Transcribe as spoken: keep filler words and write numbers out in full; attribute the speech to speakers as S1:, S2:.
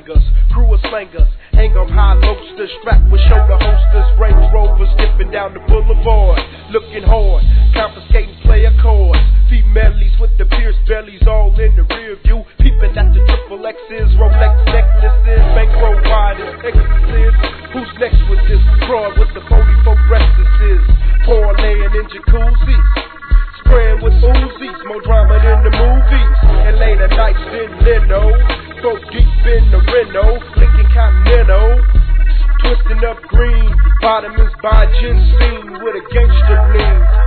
S1: bangers, crew of slangers, hang 'em high loasters, strapped with shoulder holsters, Range Rovers skipping down the boulevard, looking hard, confiscating player cards, females with the pierced bellies all in the rear view, peeping at the triple X's, Rolex necklaces, bankroll riders, ecstasies. Who's next with this broad with the forty-four breastises, parlaying in jacuzzis, spraying with Uzis, more drama than the movies, and later nights in Leno, go deep in the Reno, blinking Continental, twisting up green, bottomins by ginseng with a gangster lean.